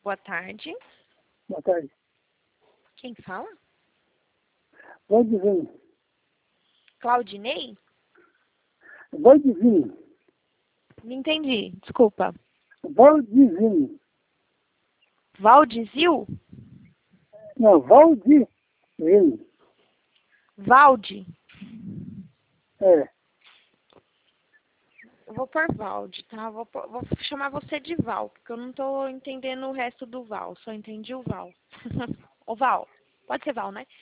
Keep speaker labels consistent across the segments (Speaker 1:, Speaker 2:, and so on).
Speaker 1: Boa tarde.
Speaker 2: Boa tarde.
Speaker 1: Quem fala?
Speaker 2: Valdivinho.
Speaker 1: Claudinei?
Speaker 2: Valdivinho.
Speaker 1: Não entendi, desculpa.
Speaker 2: Valdivinho.
Speaker 1: Valdizil?
Speaker 2: Não, Valdivinho.
Speaker 1: Valde?
Speaker 2: É.
Speaker 1: Eu vou por Valde, tá? Vou chamar você de Val, porque eu não tô entendendo o resto do Val. Só entendi o Val. Ô, Val. Pode ser Val, né?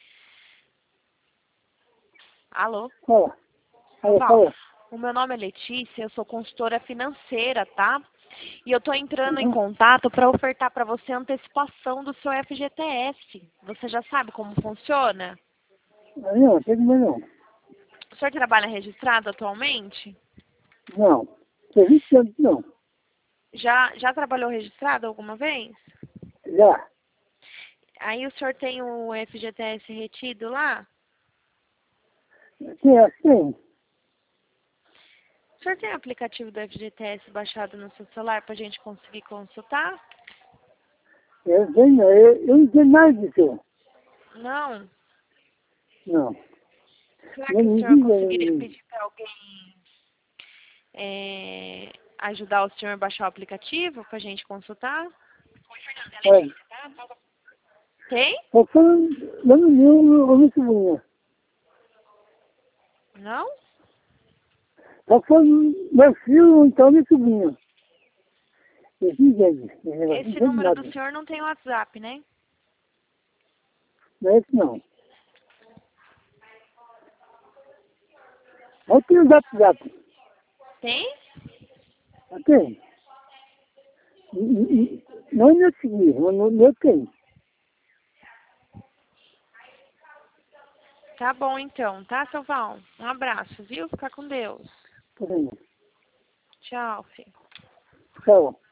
Speaker 1: Alô?
Speaker 2: Fala.
Speaker 1: Ô,
Speaker 2: Fala,
Speaker 1: Val.
Speaker 2: fala.
Speaker 1: O meu nome é Letícia, eu sou consultora financeira, tá? E eu tô entrando em
Speaker 2: Uhum.
Speaker 1: contato para ofertar para você a antecipação do seu FGTS. Você já sabe como funciona?
Speaker 2: Não, tem mais não.
Speaker 1: O senhor trabalha registrado atualmente?
Speaker 2: Não. Tem 20 anos, não.
Speaker 1: Já trabalhou registrado alguma vez?
Speaker 2: Já.
Speaker 1: Aí o senhor tem o FGTS retido lá?
Speaker 2: Tem assim.
Speaker 1: O senhor tem o aplicativo do FGTS baixado no seu celular para a gente conseguir consultar?
Speaker 2: Eu não tenho nada disso.
Speaker 1: Não.
Speaker 2: Não.
Speaker 1: Será
Speaker 2: Não
Speaker 1: que o
Speaker 2: me
Speaker 1: senhor
Speaker 2: diga.
Speaker 1: conseguiria pedir para alguém ajudar o senhor a baixar o aplicativo para a gente consultar?
Speaker 2: Olha,
Speaker 1: Tem?
Speaker 2: eu falo, não me diga, eu me sublinha.
Speaker 1: Não?
Speaker 2: Eu falo, meu filho, então me sublinha. Eu não
Speaker 1: Esse
Speaker 2: entendo
Speaker 1: número do
Speaker 2: nada.
Speaker 1: senhor não tem WhatsApp, né?
Speaker 2: Não é isso, não. Eu tenho zap.
Speaker 1: Tem?
Speaker 2: Eu tenho. Não me seguir, eu tenho.
Speaker 1: Tá bom então, tá, seu Val? Um abraço, viu? Fica com Deus.
Speaker 2: Tenho.
Speaker 1: Tchau, filho.
Speaker 2: Tchau.